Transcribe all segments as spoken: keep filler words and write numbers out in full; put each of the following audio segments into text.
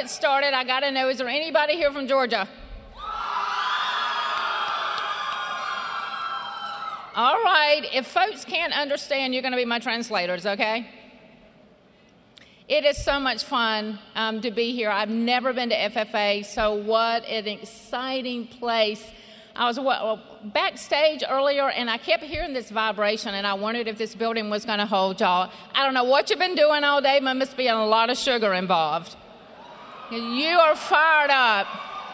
get started, I got to know, is there anybody here from Georgia? All right, if folks can't understand, you're going to be my translators, okay? It is so much fun um, to be here. I've never been to F F A, so what an exciting place. I was well, backstage earlier, and I kept hearing this vibration, and I wondered if this building was going to hold y'all. I don't know what you've been doing all day, but must be a lot of sugar involved. You are fired up.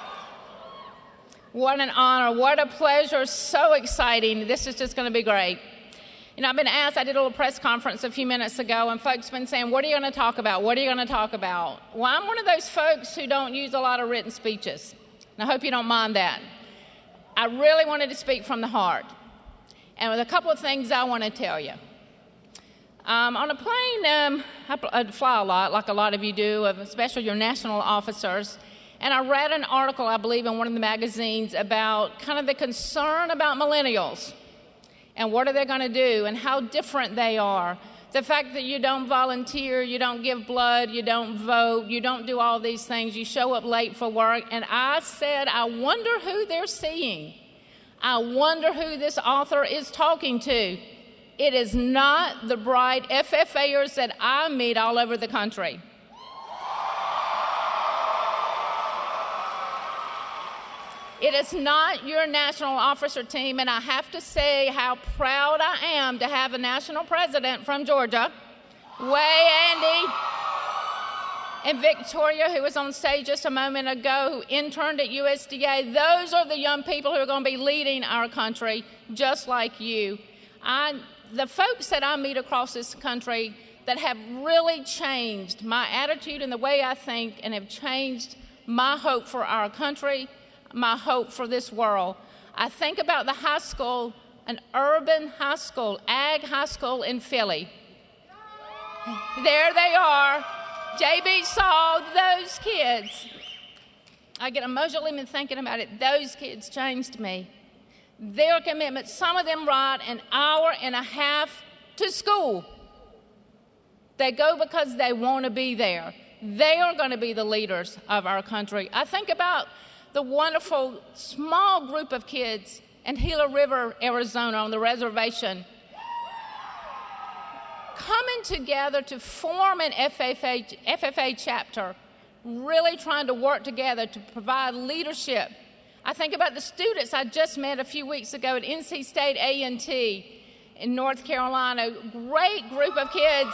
What an honor. What a pleasure. So exciting. This is just going to be great. You know, I've been asked, I did a little press conference a few minutes ago, and folks have been saying, what are you going to talk about? What are you going to talk about? Well, I'm one of those folks who don't use a lot of written speeches. And I hope you don't mind that. I really wanted to speak from the heart. And with a couple of things I want to tell you. Um, on a plane, um, I, I fly a lot, like a lot of you do, especially your national officers. And I read an article, I believe, in one of the magazines about kind of the concern about millennials and what are they going to do and how different they are. The fact that you don't volunteer, you don't give blood, you don't vote, you don't do all these things, you show up late for work. And I said, I wonder who they're seeing. I wonder who this author is talking to. It is not the bright F F A'ers that I meet all over the country. It is not your national officer team, and I have to say how proud I am to have a national president from Georgia, Way Andy, and Victoria, who was on stage just a moment ago, who interned at U S D A. Those are the young people who are going to be leading our country, just like you. I, the folks that I meet across this country that have really changed my attitude and the way I think and have changed my hope for our country, my hope for this world. I think about the high school, an urban high school, Ag High School in Philly. There they are. J B saw those kids. I get emotional even thinking about it. Those kids changed me. Their commitment, some of them ride an hour and a half to school. They go because they want to be there. They are going to be the leaders of our country. I think about the wonderful small group of kids in Gila River, Arizona, on the reservation, coming together to form an F F A, F F A chapter, really trying to work together to provide leadership. I think about the students I just met a few weeks ago at N C State A and T in North Carolina, great group of kids.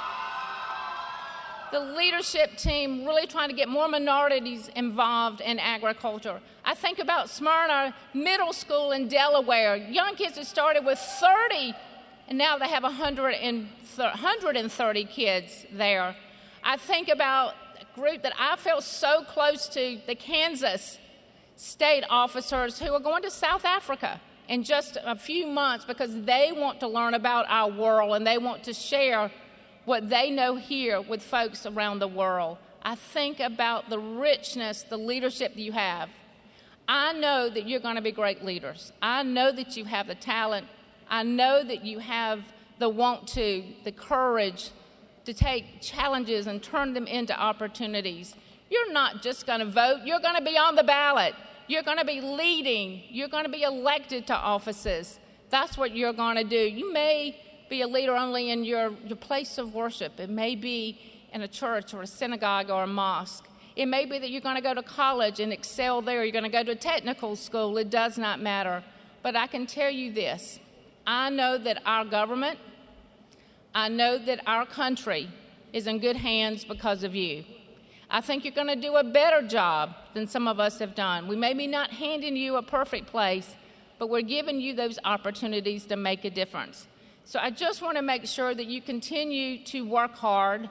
The leadership team really trying to get more minorities involved in agriculture. I think about Smyrna Middle School in Delaware. Young kids who started with thirty, and now they have one hundred thirty kids there. I think about a group that I feel so close to, the Kansas state officers who are going to South Africa in just a few months because they want to learn about our world and they want to share what they know here with folks around the world. I think about the richness, the leadership that you have. I know that you're going to be great leaders. I know that you have the talent. I know that you have the want to, the courage to take challenges and turn them into opportunities. You're not just going to vote. You're going to be on the ballot. You're going to be leading. You're going to be elected to offices. That's what you're going to do. You may be a leader only in your, your place of worship. It may be in a church or a synagogue or a mosque. It may be that you're going to go to college and excel there. You're going to go to a technical school. It does not matter. But I can tell you this. I know that our government, I know that our country is in good hands because of you. I think you're going to do a better job than some of us have done. We may be not handing you a perfect place, but we're giving you those opportunities to make a difference. So I just want to make sure that you continue to work hard,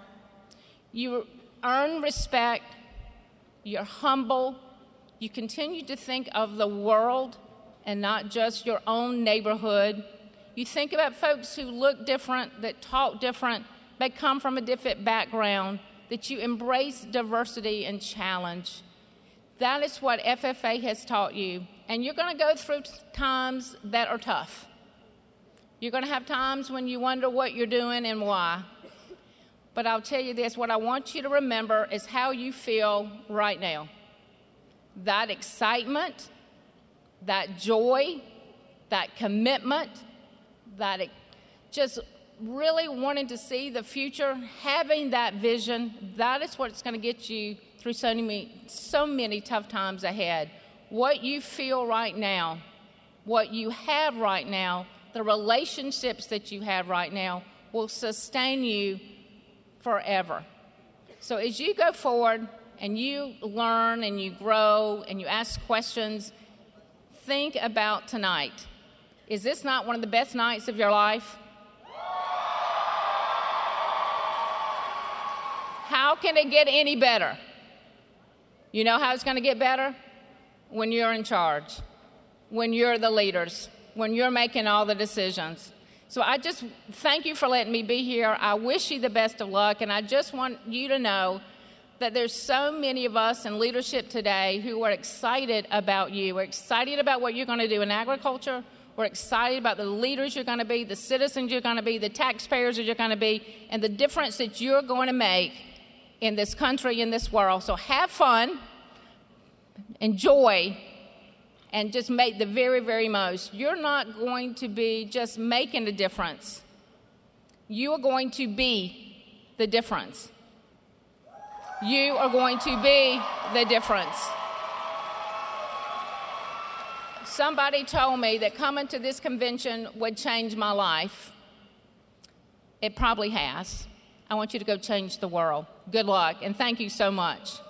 you earn respect, you're humble, you continue to think of the world and not just your own neighborhood. You think about folks who look different, that talk different, they come from a different background, that you embrace diversity and challenge. That is what F F A has taught you. And you're going to go through times that are tough. You're going to have times when you wonder what you're doing and why. But I'll tell you this, what I want you to remember is how you feel right now. That excitement, that joy, that commitment, that it, just really wanting to see the future, having that vision, that is what's going to get you through so many, so many tough times ahead. What you feel right now, what you have right now, the relationships that you have right now will sustain you forever. So as you go forward and you learn and you grow and you ask questions, think about tonight. Is this not one of the best nights of your life? How can it get any better? You know how it's going to get better? When you're in charge, when you're the leaders, when you're making all the decisions. So I just thank you for letting me be here. I wish you the best of luck, and I just want you to know that there's so many of us in leadership today who are excited about you. We're excited about what you're going to do in agriculture. We're excited about the leaders you're going to be, the citizens you're going to be, the taxpayers that you're going to be, and the difference that you're going to make in this country, in this world. So have fun, enjoy, and just make the very, very most. You're not going to be just making a difference. You are going to be the difference. You are going to be the difference. Somebody told me that coming to this convention would change my life. It probably has. I want you to go change the world. Good luck, and thank you so much.